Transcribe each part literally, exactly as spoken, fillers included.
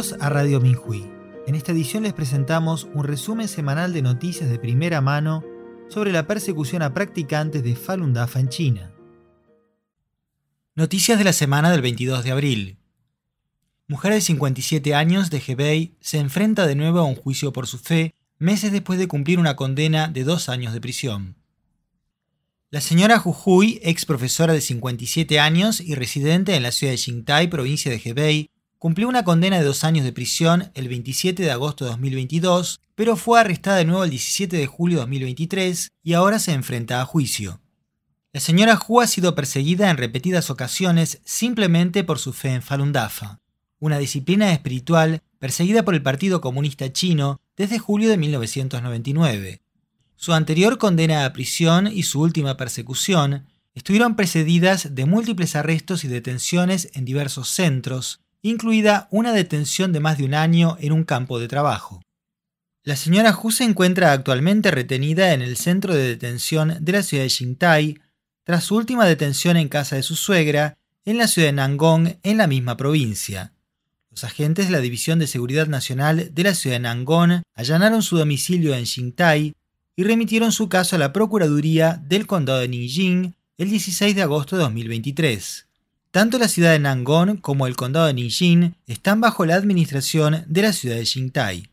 Bienvenidos a Radio Minhui. En esta edición les presentamos un resumen semanal de noticias de primera mano sobre la persecución a practicantes de Falun Dafa en China. Noticias de la semana del veintidós de abril. Mujer de cincuenta y siete años de Hebei se enfrenta de nuevo a un juicio por su fe meses después de cumplir una condena de dos años de prisión. La señora Hu Hui, ex profesora de cincuenta y siete años y residente en la ciudad de Xingtai, provincia de Hebei, cumplió una condena de dos años de prisión el veintisiete de agosto de dos mil veintidós, pero fue arrestada de nuevo el diecisiete de julio de dos mil veintitrés y ahora se enfrenta a juicio. La señora Hu ha sido perseguida en repetidas ocasiones simplemente por su fe en Falun Dafa, una disciplina espiritual perseguida por el Partido Comunista Chino desde julio de mil novecientos noventa y nueve. Su anterior condena a prisión y su última persecución estuvieron precedidas de múltiples arrestos y detenciones en diversos centros, incluida una detención de más de un año en un campo de trabajo. La señora Hu se encuentra actualmente retenida en el centro de detención de la ciudad de Xingtai, tras su última detención en casa de su suegra, en la ciudad de Nangong, en la misma provincia. Los agentes de la División de Seguridad Nacional de la ciudad de Nangong allanaron su domicilio en Xingtai y remitieron su caso a la Procuraduría del Condado de Ningxing el dieciséis de agosto de dos mil veintitrés. Tanto la ciudad de Nangong como el condado de Ningxing están bajo la administración de la ciudad de Xingtai.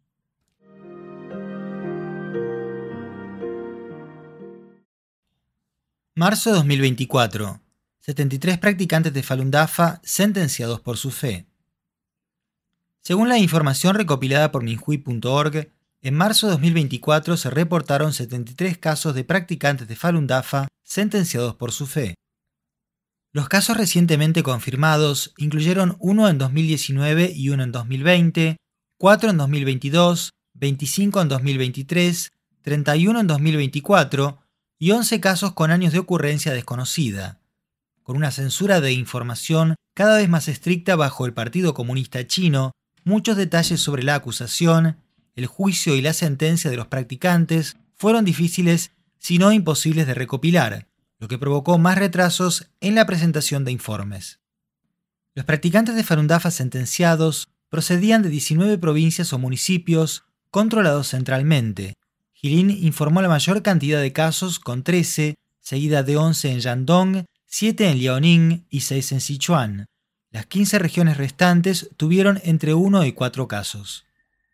Marzo de dos mil veinticuatro. setenta y tres practicantes de Falun Dafa sentenciados por su fe. Según la información recopilada por minhui punto org, en marzo de dos mil veinticuatro se reportaron setenta y tres casos de practicantes de Falun Dafa sentenciados por su fe. Los casos recientemente confirmados incluyeron uno en dos mil diecinueve y uno en dos mil veinte, cuatro en dos mil veintidós, veinticinco en dos mil veintitrés, treinta y uno en dos mil veinticuatro y once casos con años de ocurrencia desconocida. Con una censura de información cada vez más estricta bajo el Partido Comunista Chino, muchos detalles sobre la acusación, el juicio y la sentencia de los practicantes fueron difíciles, si no imposibles de recopilar, lo que provocó más retrasos en la presentación de informes. Los practicantes de Falun Dafa sentenciados procedían de diecinueve provincias o municipios controlados centralmente. Jilin informó la mayor cantidad de casos con trece, seguida de once en Shandong, siete en Liaoning y seis en Sichuan. Las quince regiones restantes tuvieron entre uno y cuatro casos.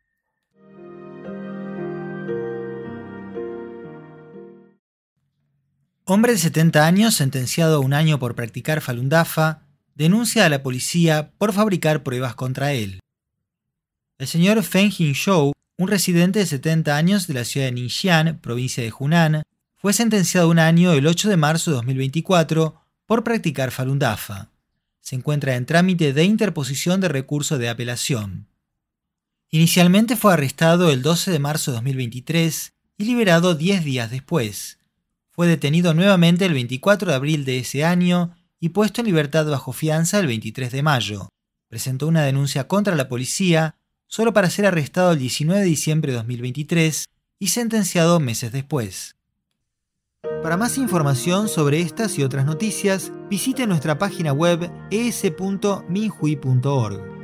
Hombre de setenta años, sentenciado a un año por practicar Falun Dafa, denuncia a la policía por fabricar pruebas contra él. El señor Feng Jingzhou, un residente de setenta años de la ciudad de Ningxian, provincia de Hunan, fue sentenciado a un año el ocho de marzo de dos mil veinticuatro por practicar Falun Dafa. Se encuentra en trámite de interposición de recurso de apelación. Inicialmente fue arrestado el doce de marzo de dos mil veintitrés y liberado diez días después. Fue detenido nuevamente el veinticuatro de abril de ese año y puesto en libertad bajo fianza el veintitrés de mayo. Presentó una denuncia contra la policía solo para ser arrestado el diecinueve de diciembre de dos mil veintitrés y sentenciado meses después. Para más información sobre estas y otras noticias, visite nuestra página web e s punto minhui punto org.